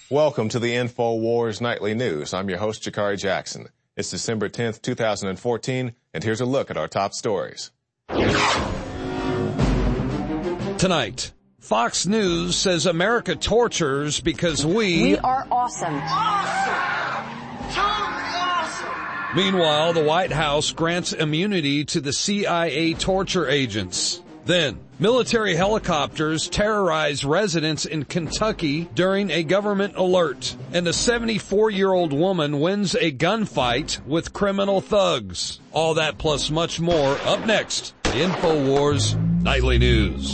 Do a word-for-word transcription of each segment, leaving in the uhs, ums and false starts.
Welcome to the InfoWars Nightly News. I'm your host, Jakari Jackson. It's December tenth, two thousand fourteen, and here's a look at our top stories. Tonight, Fox News says America tortures because we... We are awesome. Awesome! Totally awesome! Meanwhile, the White House grants immunity to the C I A torture agents. Then, military helicopters terrorize residents in Kentucky during a government alert. And a seventy-four-year-old woman wins a gunfight with criminal thugs. All that plus much more up next. The InfoWars Nightly News.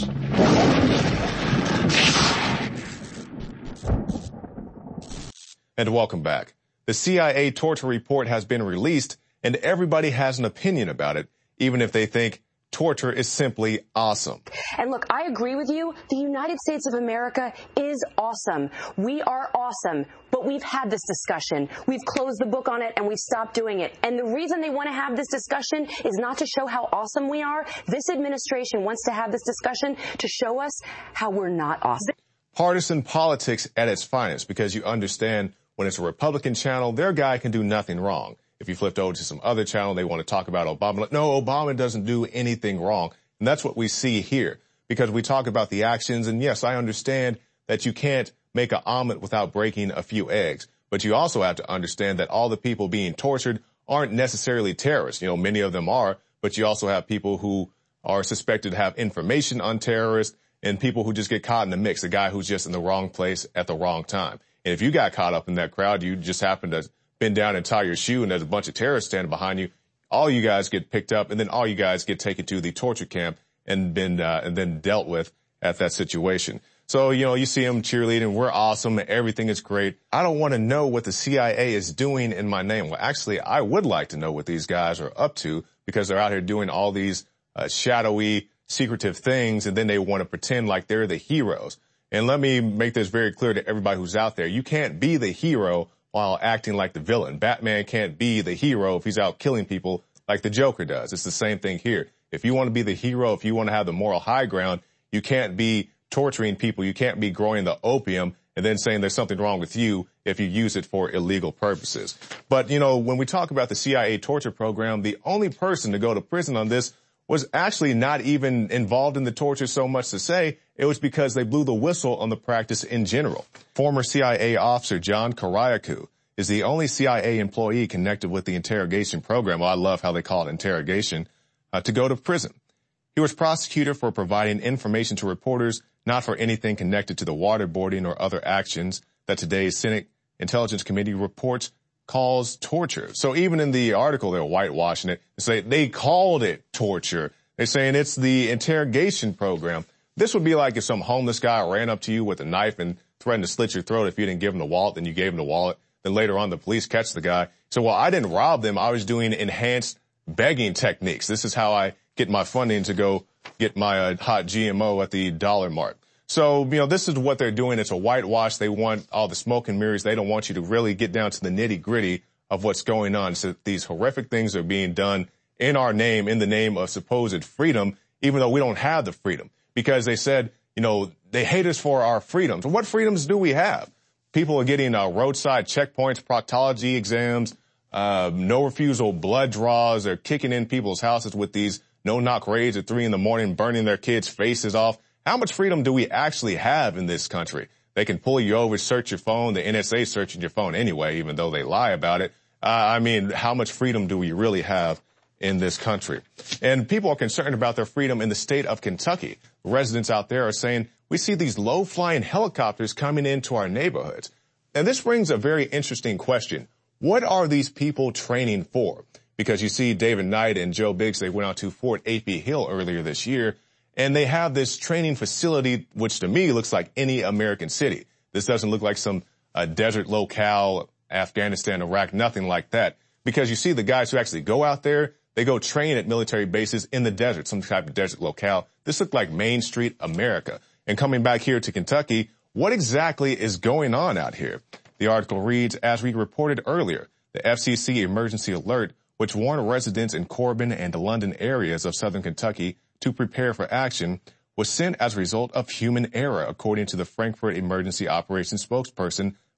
And welcome back. The C I A torture report has been released, and everybody has an opinion about it, even if they think torture is simply awesome. And look, I agree with you. The United States of America is awesome. We are awesome. But we've had this discussion. We've closed the book on it and we've stopped doing it. And the reason they want to have this discussion is not to show how awesome we are. This administration wants to have this discussion to show us how we're not awesome. Partisan politics at its finest, because you understand when it's a Republican channel, their guy can do nothing wrong. If you flipped over to some other channel, they want to talk about Obama. Like, no, Obama doesn't do anything wrong. And that's what we see here, because we talk about the actions. And yes, I understand that you can't make an omelet without breaking a few eggs. But you also have to understand that all the people being tortured aren't necessarily terrorists. You know, many of them are, but you also have people who are suspected to have information on terrorists and people who just get caught in the mix, a guy who's just in the wrong place at the wrong time. And if you got caught up in that crowd, you just happen to bend down and tie your shoe and there's a bunch of terrorists standing behind you, all you guys get picked up and then all you guys get taken to the torture camp and been, uh, and then dealt with at that situation. So, you know, you see them cheerleading, we're awesome, everything is great. I don't want to know what the C I A is doing in my name. Well, actually, I would like to know what these guys are up to, because they're out here doing all these uh, shadowy, secretive things, and then they want to pretend like they're the heroes. And let me make this very clear to everybody who's out there. You can't be the hero while acting like the villain. Batman can't be the hero if he's out killing people like the Joker does. It's the same thing here. If you want to be the hero, if you want to have the moral high ground, you can't be torturing people. You can't be growing the opium and then saying there's something wrong with you if you use it for illegal purposes. But, you know, when we talk about the C I A torture program, the only person to go to prison on this was actually not even involved in the torture so much to say. It was because they blew the whistle on the practice in general. Former C I A officer John Kiriakou is the only C I A employee connected with the interrogation program. Well, I love how they call it interrogation, uh, to go to prison. He was prosecuted for providing information to reporters, not for anything connected to the waterboarding or other actions that today's Senate Intelligence Committee reports calls torture. So even in the article, they're whitewashing it and say they called it torture. They're saying it's the interrogation program. This would be like if some homeless guy ran up to you with a knife and threatened to slit your throat if you didn't give him the wallet, then you gave him the wallet. Then later on, the police catch the guy. So, well, I didn't rob them. I was doing enhanced begging techniques. This is how I get my funding to go get my uh, hot G M O at the Dollar Mart. So, you know, this is what they're doing. It's a whitewash. They want all the smoke and mirrors. They don't want you to really get down to the nitty gritty of what's going on. So these horrific things are being done in our name, in the name of supposed freedom, even though we don't have the freedom, because they said, you know, they hate us for our freedoms. What freedoms do we have? People are getting uh, roadside checkpoints, proctology exams, uh, no refusal blood draws. They're kicking in people's houses with these no-knock raids at three in the morning, burning their kids' faces off. How much freedom do we actually have in this country? They can pull you over, search your phone. The N S A is searching your phone anyway, even though they lie about it. Uh, I mean, how much freedom do we really have in this country? And people are concerned about their freedom in the state of Kentucky. Residents out there are saying, we see these low-flying helicopters coming into our neighborhoods. And this brings a very interesting question. What are these people training for? Because you see David Knight and Joe Biggs, they went out to Fort A P Hill earlier this year, and they have this training facility, which to me looks like any American city. This doesn't look like some uh, desert locale, Afghanistan, Iraq, nothing like that. Because you see the guys who actually go out there, they go train at military bases in the desert, some type of desert locale. This looked like Main Street America. And coming back here to Kentucky, what exactly is going on out here? The article reads, as we reported earlier, the F C C emergency alert, which warned residents in Corbin and the London areas of southern Kentucky to prepare for action, was sent as a result of human error, according to the Frankfurt Emergency Operations spokesperson,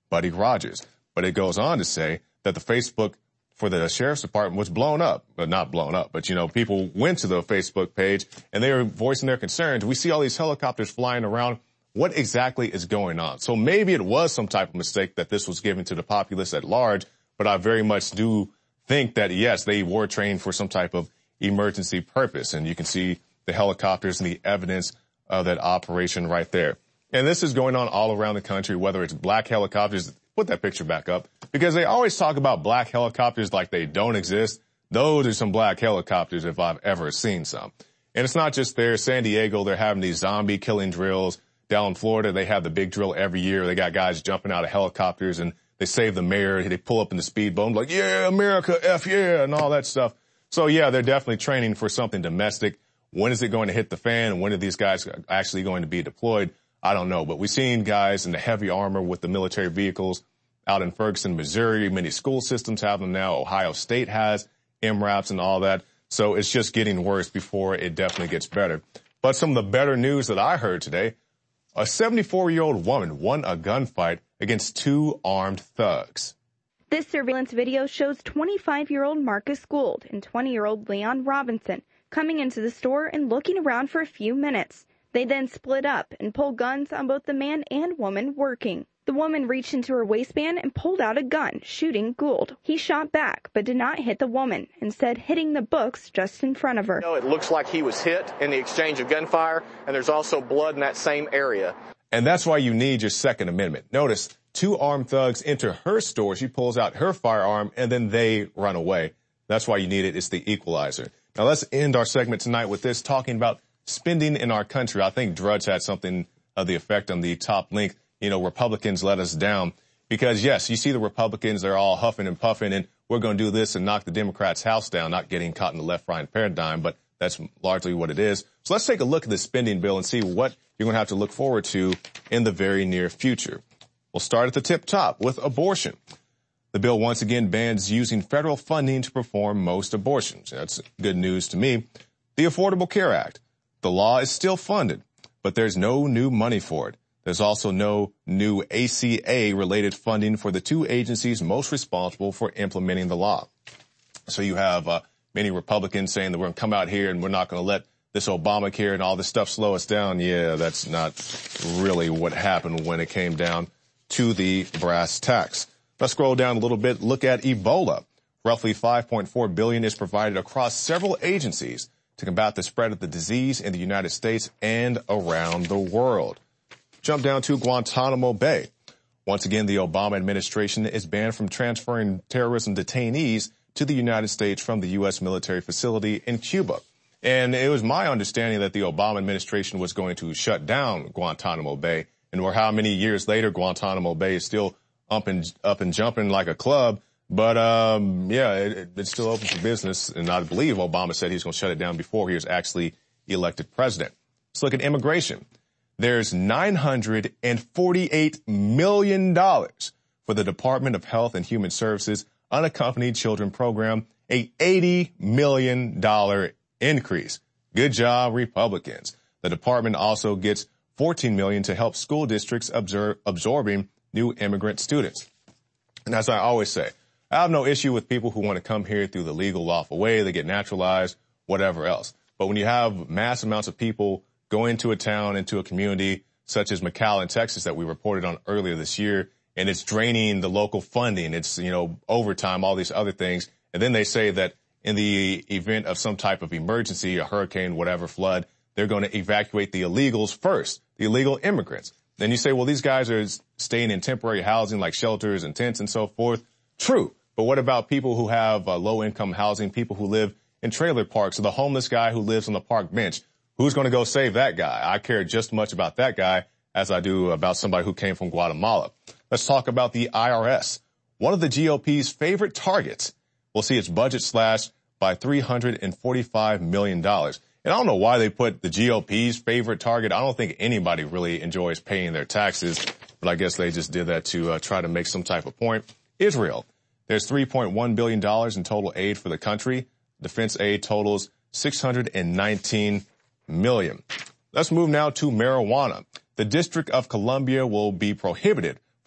Buddy Rogers. But it goes on to say that the Facebook for the sheriff's department was blown up, but not blown up, but you know, people went to the Facebook page and they were voicing their concerns. We see all these helicopters flying around. What exactly is going on? So maybe it was some type of mistake that this was given to the populace at large, but I very much do think that, yes, they were trained for some type of emergency purpose. And you can see the helicopters and the evidence of that operation right there. And this is going on all around the country, whether it's black helicopters. Put that picture back up, because they always talk about black helicopters like they don't exist. Those are some black helicopters if I've ever seen some. And it's not just there. San Diego, they're having these zombie killing drills. Down in Florida, they have the big drill every year. They got guys jumping out of helicopters and they save the mayor. They pull up in the speedboat like, yeah, America, F yeah, and all that stuff. So yeah, they're definitely training for something domestic. When is it going to hit the fan? When are these guys actually going to be deployed? I don't know, but we've seen guys in the heavy armor with the military vehicles out in Ferguson, Missouri. Many school systems have them now. Ohio State has M RAPs and all that. So it's just getting worse before it definitely gets better. But some of the better news that I heard today, a seventy-four-year-old woman won a gunfight against two armed thugs. This surveillance video shows twenty-five-year-old Marcus Gould and twenty-year-old Leon Robinson coming into the store and looking around for a few minutes. They then split up and pulled guns on both the man and woman working. The woman reached into her waistband and pulled out a gun, shooting Gould. He shot back, but did not hit the woman, instead hitting the books just in front of her. It looks like he was hit in the exchange of gunfire, and there's also blood in that same area. And that's why you need your Second Amendment. Notice, two armed thugs enter her store. She pulls out her firearm, and then they run away. That's why you need it. It's the equalizer. Now, let's end our segment tonight with this, talking about spending in our country. I think Drudge had something of the effect on the top link. You know, Republicans let us down because, yes, you see the Republicans, they're all huffing and puffing and we're going to do this and knock the Democrats' house down, not getting caught in the left right paradigm, but that's largely what it is. So let's take a look at the spending bill and see what you're going to have to look forward to in the very near future. We'll start at the tip top with abortion. The bill once again bans using federal funding to perform most abortions. That's good news to me. The Affordable Care Act. The law is still funded, but there's no new money for it. There's also no new A C A-related funding for the two agencies most responsible for implementing the law. So you have uh, many Republicans saying that we're going to come out here and we're not going to let this Obamacare and all this stuff slow us down. Yeah, that's not really what happened when it came down to the brass tacks. Let's scroll down a little bit. Look at Ebola. Roughly five point four billion dollars is provided across several agencies to combat the spread of the disease in the United States and around the world. Jump down to Guantanamo Bay. Once again, the Obama administration is banned from transferring terrorism detainees to the United States from the U S military facility in Cuba. And it was my understanding that the Obama administration was going to shut down Guantanamo Bay. And we're how many years later, Guantanamo Bay is still up and, up and jumping like a club. But, um, yeah, it, it's still open for business. And I believe Obama said he was going to shut it down before he was actually elected president. Let's look at immigration. There's nine hundred forty-eight million dollars for the Department of Health and Human Services Unaccompanied Children Program, a eighty million dollars increase. Good job, Republicans. The department also gets fourteen million dollars to help school districts absorb, absorbing new immigrant students. And as I always say, I have no issue with people who want to come here through the legal, lawful way. They get naturalized, whatever else. But when you have mass amounts of people go into a town, into a community such as McAllen, Texas, that we reported on earlier this year, and it's draining the local funding. It's, you know, overtime, all these other things. And then they say that in the event of some type of emergency, a hurricane, whatever, flood, they're going to evacuate the illegals first, the illegal immigrants. Then you say, well, these guys are staying in temporary housing like shelters and tents and so forth. True. But what about people who have uh, low-income housing, people who live in trailer parks, or the homeless guy who lives on the park bench? Who's going to go save that guy? I care just as much about that guy as I do about somebody who came from Guatemala. Let's talk about the I R S. One of the G O P's favorite targets will see its budget slashed by three hundred forty-five million dollars. And I don't know why they put the G O P's favorite target. I don't think anybody really enjoys paying their taxes, but I guess they just did that to uh, try to make some type of point. Israel. There's three point one billion dollars in total aid for the country. Defense aid totals six hundred nineteen million dollars. Let's move now to marijuana. The District of Columbia will be prohibited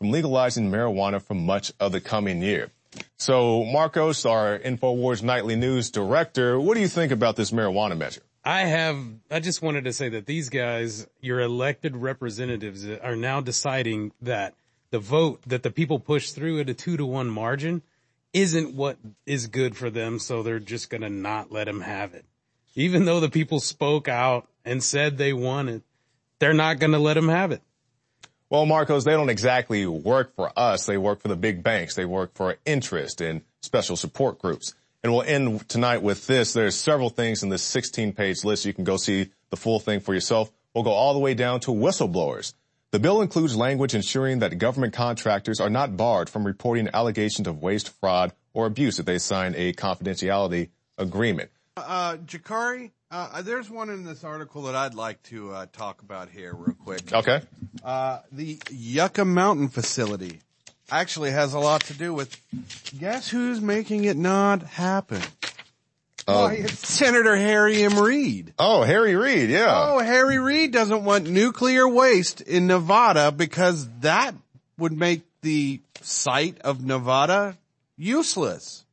from legalizing marijuana for much of the coming year. So, Marcos, our InfoWars Nightly News director, what do you think about this marijuana measure? I have, I just wanted to say that these guys, your elected representatives, are now deciding that the vote that the people push through at a two to one margin isn't what is good for them, so they're just going to not let them have it. Even though the people spoke out and said they want it, they're not going to let them have it. Well, Marcos, they don't exactly work for us. They work for the big banks. They work for interest and special support groups. And we'll end tonight with this. There's several things in this sixteen-page list. You can go see the full thing for yourself. We'll go all the way down to whistleblowers. The bill includes language ensuring that government contractors are not barred from reporting allegations of waste, fraud, or abuse if they sign a confidentiality agreement. Uh, Jakari, uh, there's one in this article that I'd like to uh, talk about here real quick. Okay. Uh, the Yucca Mountain facility actually has a lot to do with, guess who's making it not happen? Oh, Why, it's Senator Harry M. Reid. Oh, Harry Reid, yeah. Oh, Harry Reid doesn't want nuclear waste in Nevada because that would make the site of Nevada useless.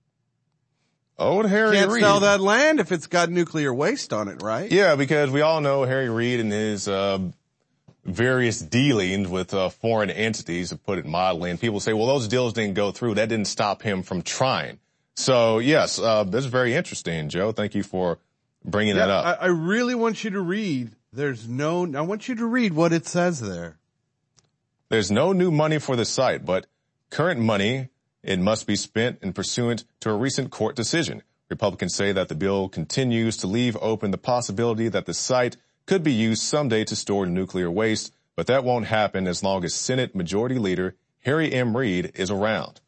Oh, Harry Can't Reid. sell that land if it's got nuclear waste on it, right? Yeah, because we all know Harry Reid and his uh, various dealings with uh, foreign entities, to put it mildly. And people say, well, those deals didn't go through. That didn't stop him from trying. So, yes, uh, that's very interesting, Joe. Thank you for bringing yeah, that up. I, I really want you to read. There's no, I want you to read what it says there. There's no new money for the site, but current money, it must be spent in pursuant to a recent court decision. Republicans say that the bill continues to leave open the possibility that the site could be used someday to store nuclear waste, but that won't happen as long as Senate Majority Leader Harry M. Reid is around.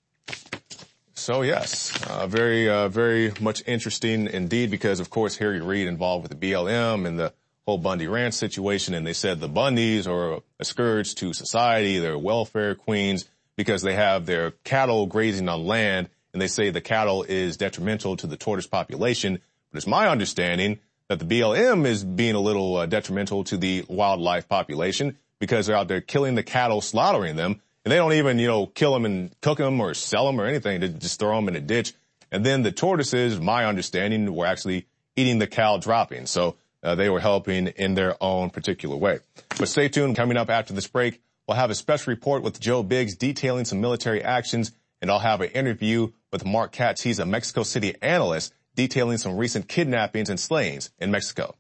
So, yes, uh, very, uh, very much interesting indeed because, of course, Harry Reid involved with the B L M and the whole Bundy Ranch situation, and they said the Bundys are a scourge to society. They're welfare queens because they have their cattle grazing on land, and they say the cattle is detrimental to the tortoise population. But it's my understanding that the B L M is being a little uh, detrimental to the wildlife population because they're out there killing the cattle, slaughtering them. And they don't even, you know, kill them and cook them or sell them or anything. They just throw them in a ditch. And then the tortoises, my understanding, were actually eating the cow droppings. So uh, they were helping in their own particular way. But stay tuned. Coming up after this break, we'll have a special report with Joe Biggs detailing some military actions. And I'll have an interview with Mark Katz. He's a Mexico City analyst detailing some recent kidnappings and slayings in Mexico.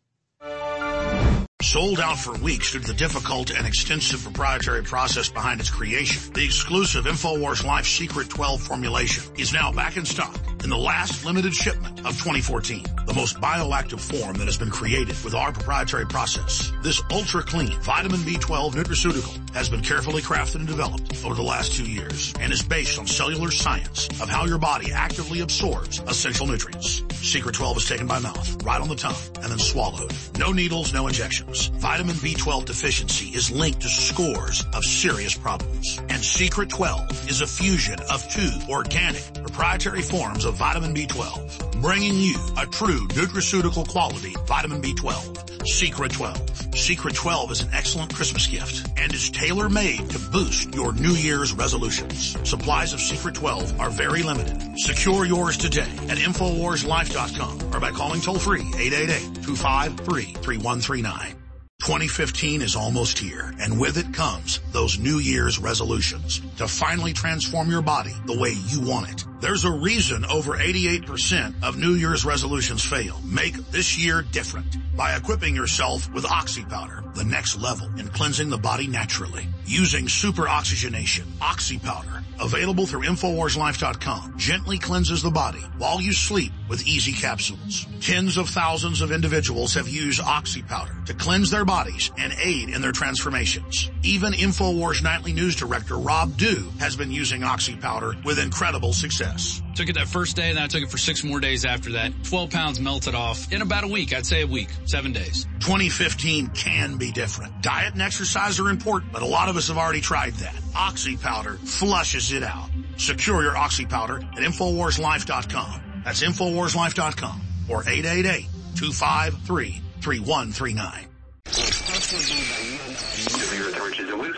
Sold out for weeks due to the difficult and extensive proprietary process behind its creation, the exclusive InfoWars Life Secret twelve formulation is now back in stock in the last limited shipment of twenty fourteen. The most bioactive form that has been created with our proprietary process. This ultra-clean vitamin B twelve nutraceutical has been carefully crafted and developed over the last two years and is based on cellular science of how your body actively absorbs essential nutrients. Secret twelve is taken by mouth, right on the tongue, and then swallowed. No needles, no injections. Vitamin B twelve deficiency is linked to scores of serious problems. And Secret twelve is a fusion of two organic proprietary forms of vitamin B twelve, bringing you a true nutraceutical quality vitamin B twelve. Secret twelve. Secret twelve is an excellent Christmas gift and is tailor-made to boost your New Year's resolutions. Supplies of Secret twelve are very limited. Secure yours today at Infowars Life dot com or by calling toll-free eight eight eight, two five three, three one three nine. twenty fifteen is almost here, and with it comes those New Year's resolutions to finally transform your body the way you want it. There's a reason over eighty-eight percent of New Year's resolutions fail. Make this year different by equipping yourself with Oxy Powder, the next level in cleansing the body naturally. Using super oxygenation, Oxy Powder, available through Infowars Life dot com, gently cleanses the body while you sleep with easy capsules. Tens of thousands of individuals have used Oxy Powder to cleanse their bodies and aid in their transformations. Even Infowars Nightly News Director Rob Dew has been using Oxy Powder with incredible success. Took it that first day, and then I took it for six more days after that. twelve pounds melted off in about a week. I'd say a week, seven days. twenty fifteen can be different. Diet and exercise are important, but a lot of us have already tried that. Oxy Powder flushes it out. Secure your Oxy Powder at Infowars Life dot com. That's Infowars Life dot com or eight eight eight, two five three, three one three nine. Severe riches and wisdom.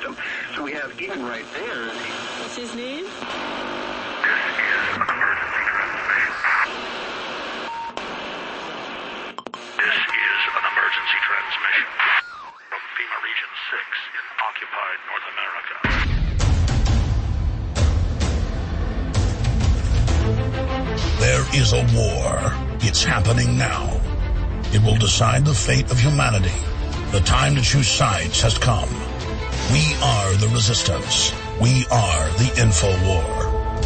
So we have Ethan right there. What's his name? This is an emergency transmission from FEMA Region six in occupied North America. There is a war. It's happening now. It will decide the fate of humanity. The time to choose sides has come. We are the resistance. We are the InfoWar.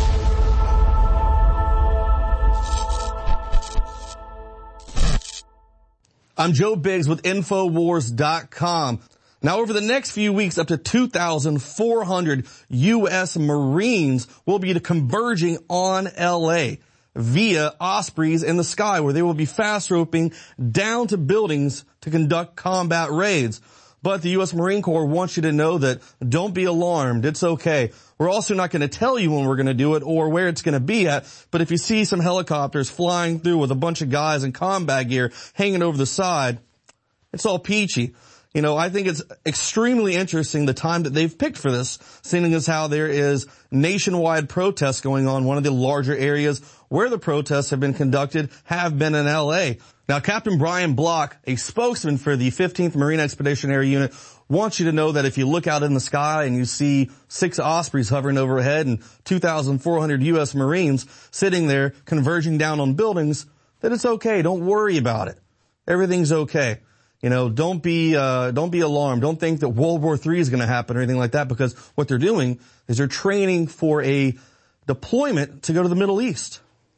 I'm Joe Biggs with Infowars dot com. Now, over the next few weeks, up to two thousand four hundred U S Marines will be converging on L A via Ospreys in the sky, where they will be fast roping down to buildings to conduct combat raids. But the U S Marine Corps wants you to know that don't be alarmed. It's okay. We're also not going to tell you when we're going to do it or where it's going to be at. But if you see some helicopters flying through with a bunch of guys in combat gear hanging over the side, it's all peachy. You know, I think it's extremely interesting the time that they've picked for this, seeing as how there is nationwide protests going on. One of the larger areas where the protests have been conducted have been in L A. Now, Captain Brian Block, a spokesman for the fifteenth Marine Expeditionary Unit, wants you to know that if you look out in the sky and you see six Ospreys hovering overhead and two thousand four hundred U S Marines sitting there converging down on buildings, that it's okay. Don't worry about it. Everything's okay. You know, don't be, uh, don't be alarmed. Don't think that World War Three is going to happen or anything like that, because what they're doing is they're training for a deployment to go to the Middle East.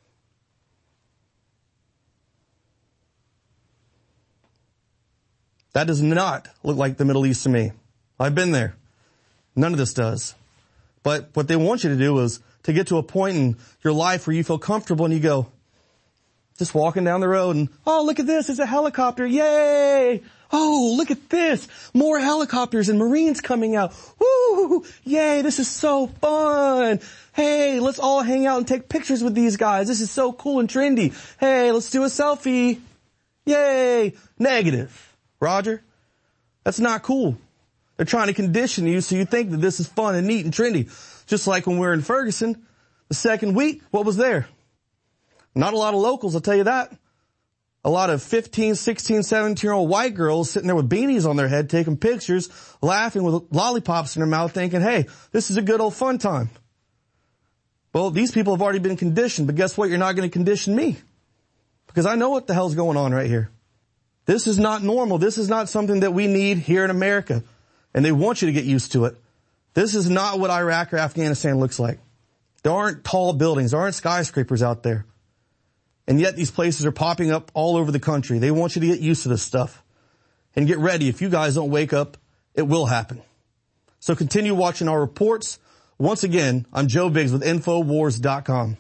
That does not look like the Middle East to me. I've been there. None of this does. But what they want you to do is to get to a point in your life where you feel comfortable and you go, just walking down the road and, oh, look at this. It's a helicopter. Yay. Oh, look at this. More helicopters and Marines coming out. Woo. Yay. This is so fun. Hey, let's all hang out and take pictures with these guys. This is so cool and trendy. Hey, let's do a selfie. Yay. Negative. Roger, that's not cool. They're trying to condition you so you think that this is fun and neat and trendy. Just like when we were in Ferguson, the second week, what was there? Not a lot of locals, I'll tell you that. A lot of fifteen, sixteen, seventeen-year-old white girls sitting there with beanies on their head, taking pictures, laughing with lollipops in their mouth, thinking, hey, this is a good old fun time. Well, these people have already been conditioned, but guess what? You're not going to condition me. Because I know what the hell's going on right here. This is not normal. This is not something that we need here in America. And they want you to get used to it. This is not what Iraq or Afghanistan looks like. There aren't tall buildings. There aren't skyscrapers out there. And yet these places are popping up all over the country. They want you to get used to this stuff. And get ready. If you guys don't wake up, it will happen. So continue watching our reports. Once again, I'm Joe Biggs with Infowars dot com.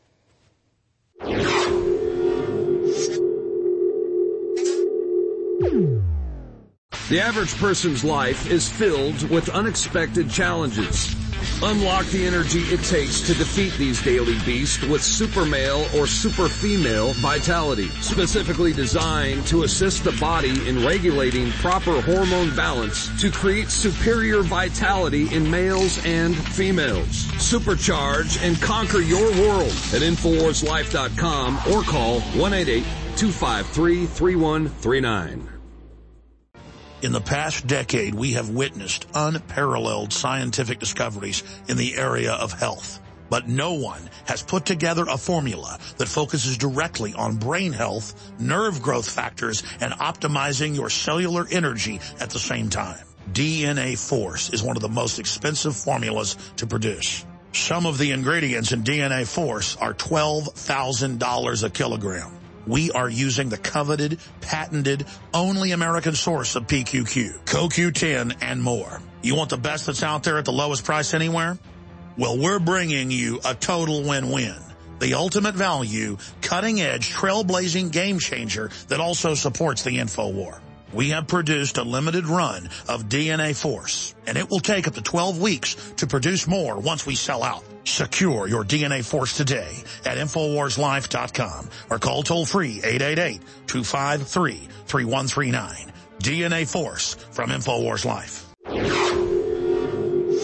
The average person's life is filled with unexpected challenges. Unlock the energy it takes to defeat these daily beasts with Super Male or Super Female Vitality, specifically designed to assist the body in regulating proper hormone balance to create superior vitality in males and females. Supercharge and conquer your world at Infowars Life dot com or call one eight eight, two five three, three one three nine. In the past decade, we have witnessed unparalleled scientific discoveries in the area of health. But no one has put together a formula that focuses directly on brain health, nerve growth factors, and optimizing your cellular energy at the same time. D N A Force is one of the most expensive formulas to produce. Some of the ingredients in D N A Force are twelve thousand dollars a kilogram. We are using the coveted, patented, only American source of P Q Q, C O Q ten, and more. You want the best that's out there at the lowest price anywhere? Well, we're bringing you a total win-win. The ultimate value, cutting-edge, trailblazing game changer that also supports the InfoWar. We have produced a limited run of D N A Force, and it will take up to twelve weeks to produce more once we sell out. Secure your D N A Force today at Infowars Life dot com or call toll-free eight eight eight, two five three, three one three nine. D N A Force from Infowars Life.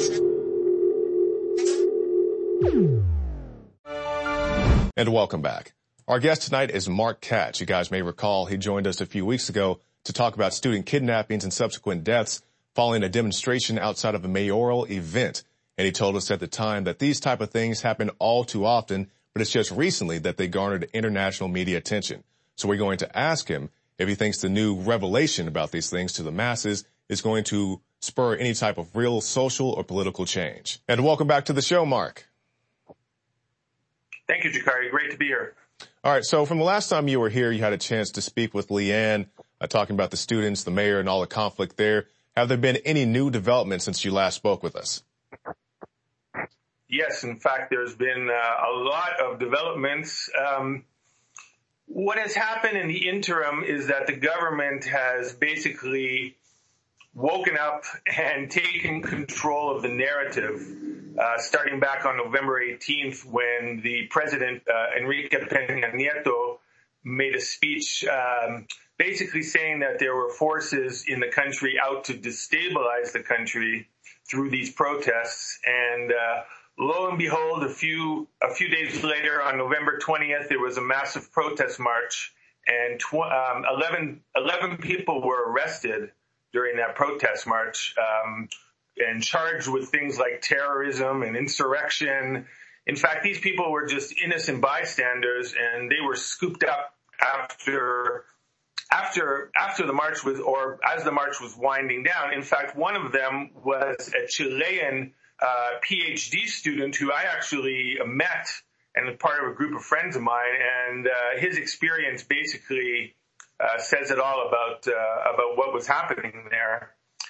And welcome back. Our guest tonight is Marc Katch. You guys may recall he joined us a few weeks ago to talk about student kidnappings and subsequent deaths following a demonstration outside of a mayoral event. And he told us at the time that these type of things happen all too often, but it's just recently that they garnered international media attention. So we're going to ask him if he thinks the new revelation about these things to the masses is going to spur any type of real social or political change. And welcome back to the show, Marc. Thank you, Jakari. Great to be here. All right. So from the last time you were here, you had a chance to speak with Leanne, uh, talking about the students, the mayor, and all the conflict there. Have there been any new developments since you last spoke with us? Yes. In fact, there's been uh, a lot of developments. Um, what has happened in the interim is that the government has basically woken up and taken control of the narrative, uh, starting back on November eighteenth when the president, uh, Enrique Peña Nieto, made a speech um, basically saying that there were forces in the country out to destabilize the country through these protests. And uh, lo and behold, a few a few days later, on November twentieth, there was a massive protest march, and tw- um, eleven, eleven people were arrested during that protest march, um, and charged with things like terrorism and insurrection. In fact, these people were just innocent bystanders, and they were scooped up after, after, after the march was, or as the march was winding down. In fact, one of them was a Chilean uh, PhD student who I actually met and was part of a group of friends of mine, and uh, his experience basically Uh, says it all about uh, about what was happening there.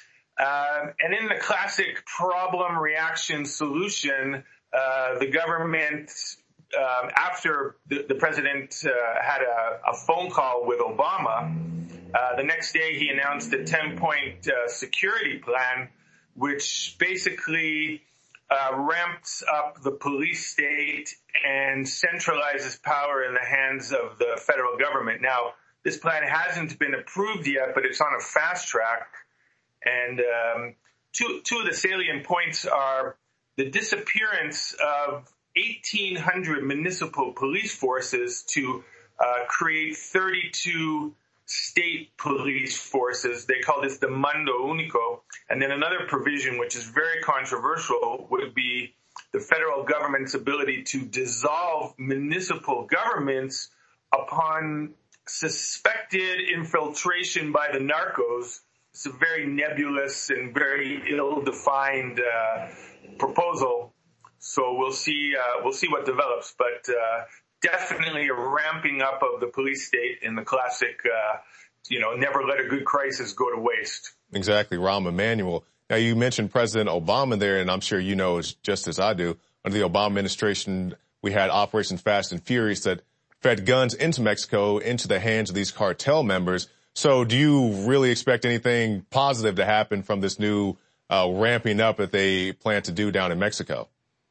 Uh, and in the classic problem, reaction, solution, uh, the government, um, after the, the president uh, had a, a phone call with Obama, uh, the next day he announced a ten-point uh, security plan, which basically uh, ramps up the police state and centralizes power in the hands of the federal government. Now, this plan hasn't been approved yet, but it's on a fast track. And um, two, two of the salient points are the disappearance of eighteen hundred municipal police forces to uh, create thirty-two state police forces. They call this the Mando Único. And then another provision, which is very controversial, would be the federal government's ability to dissolve municipal governments upon suspected infiltration by the narcos. It's a very nebulous and very ill-defined uh, proposal. So we'll see. Uh, we'll see what develops. But uh, definitely a ramping up of the police state in the classic, uh, you know, never let a good crisis go to waste. Exactly, Rahm Emanuel. Now you mentioned President Obama there, and I'm sure you know as just as I do. Under the Obama administration, we had Operation Fast and Furious that fed guns into Mexico, into the hands of these cartel members. So do you really expect anything positive to happen from this new uh, ramping up that they plan to do down in Mexico?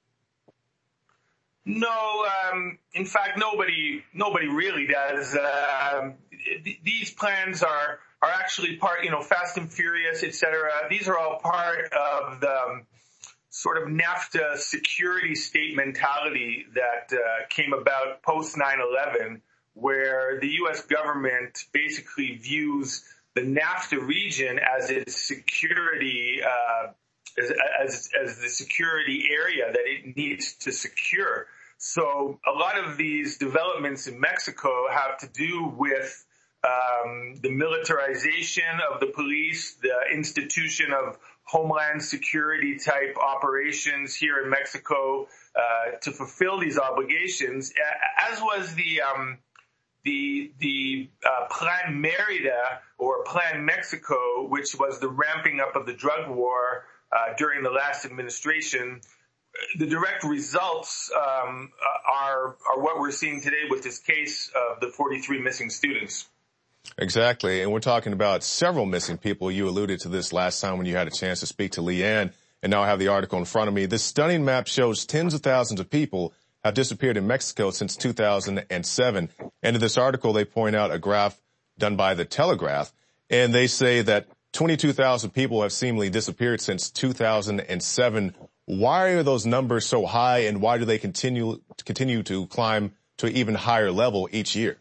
No, um, in fact, nobody, nobody really does. Uh, th- these plans are, are actually part, you know, Fast and Furious, et cetera. These are all part of the um, sort of NAFTA security state mentality that uh, came about post nine eleven, where the U S government basically views the NAFTA region as its security, uh, as, as, as the security area that it needs to secure. So a lot of these developments in Mexico have to do with um, the militarization of the police, the institution of Homeland Security type operations here in Mexico uh, to fulfill these obligations, as was the um, the the uh, Plan Merida or Plan Mexico, which was the ramping up of the drug war uh, during the last administration. The direct results um, are are what we're seeing today with this case of the forty-three missing students. Exactly. And we're talking about several missing people. You alluded to this last time when you had a chance to speak to Leanne, and now I have the article in front of me. This stunning map shows tens of thousands of people have disappeared in Mexico since two thousand seven. And in this article, they point out a graph done by The Telegraph, and they say that twenty-two thousand people have seemingly disappeared since two thousand seven. Why are those numbers so high, and why do they continue continue to climb to an even higher level each year?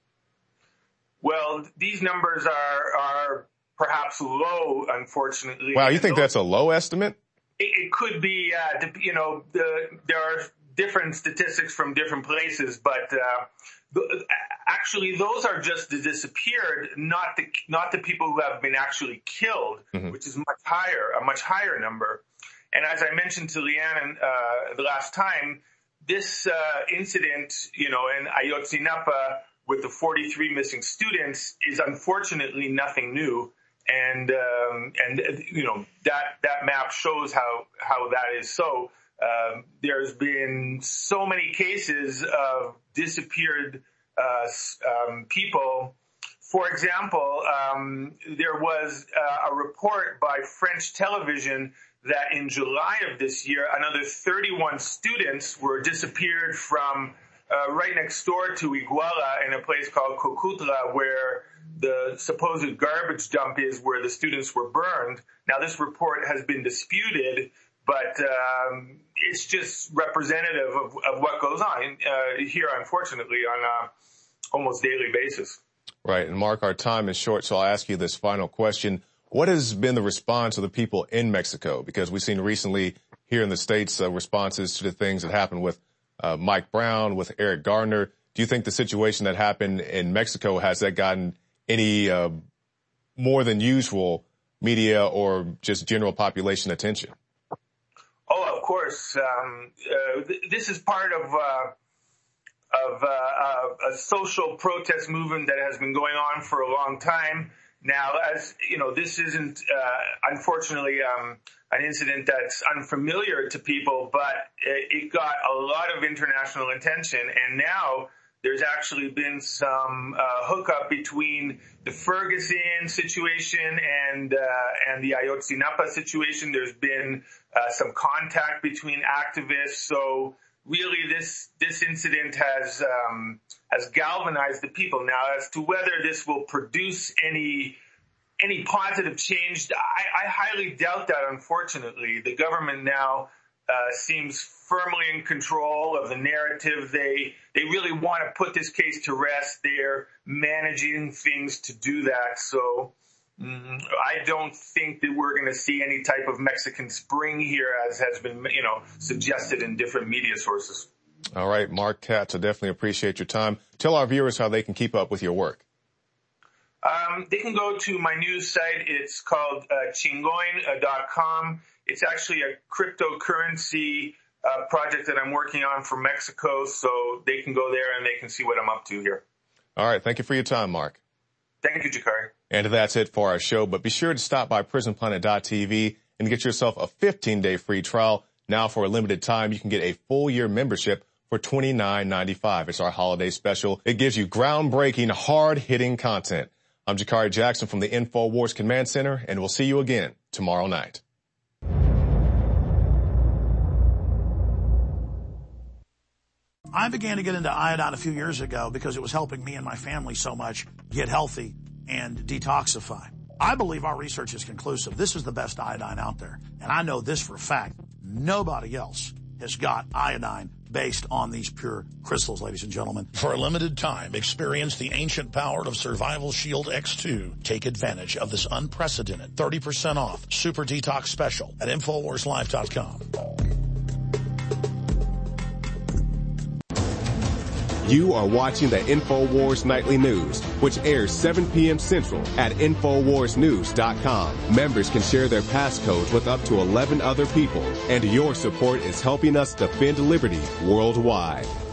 Well, these numbers are are perhaps low, unfortunately. Wow, you think that's a low estimate? It, it could be, uh, you know, the, there are different statistics from different places, but uh, the, actually those are just the disappeared, not the not the people who have been actually killed, mm-hmm. which is much higher, a much higher number. And as I mentioned to Leanne uh, the last time, this uh, incident, you know, in Ayotzinapa with the forty-three missing students is unfortunately nothing new. And, um, and, you know, that, that map shows how, how that is so. Um, there's been so many cases of disappeared, uh, um, people. For example, um, there was uh, a report by French television that in July of this year, another thirty-one students were disappeared from, uh, right next door to Iguala in a place called Cocutla, where the supposed garbage dump is, where the students were burned. Now, this report has been disputed, but um, it's just representative of, of what goes on uh, here, unfortunately, on a almost daily basis. Right. And Mark, our time is short, so I'll ask you this final question. What has been the response of the people in Mexico? Because we've seen recently here in the States uh, responses to the things that happened with uh, Mike Brown, with Eric Gardner. Do you think the situation that happened in Mexico, has that gotten any uh, more than usual media or just general population attention? Oh, of course. Um, uh, th- this is part of uh, of uh, uh, a social protest movement that has been going on for a long time. Now, as you know, this isn't uh, unfortunately um, an incident that's unfamiliar to people, but it, it got a lot of international attention, and now there's actually been some uh, hookup between the Ferguson situation and uh, and the Ayotzinapa situation. There's been uh, some contact between activists. So really, this this incident has um, has galvanized the people. Now, as to whether this will produce any any positive change, I, I highly doubt that. Unfortunately, the government now uh, seems firmly in control of the narrative. They they really want to put this case to rest. They're managing things to do that. So mm, I don't think that we're going to see any type of Mexican spring here, as has been, you know, suggested in different media sources. All right, Mark Katz, I definitely appreciate your time. Tell our viewers how they can keep up with your work. Um, they can go to my news site. It's called uh, chingoin dot com. It's actually a cryptocurrency uh, project that I'm working on for Mexico, so they can go there and they can see what I'm up to here. All right. Thank you for your time, Mark. Thank you, Jakari. And that's it for our show, but be sure to stop by prison planet dot t v and get yourself a fifteen-day free trial. Now, for a limited time, you can get a full-year membership for twenty-nine ninety-five. It's our holiday special. It gives you groundbreaking, hard-hitting content. I'm Jakari Jackson from the InfoWars Command Center, and we'll see you again tomorrow night. I began to get into iodine a few years ago because it was helping me and my family so much get healthy and detoxify. I believe our research is conclusive. This is the best iodine out there. And I know this for a fact. Nobody else has got iodine based on these pure crystals, ladies and gentlemen. For a limited time, experience the ancient power of Survival Shield X two. Take advantage of this unprecedented thirty percent off Super Detox Special at InfoWars Life dot com. You are watching the InfoWars Nightly News, which airs seven p.m. Central at InfoWars News dot com. Members can share their passcodes with up to eleven other people, and your support is helping us defend liberty worldwide.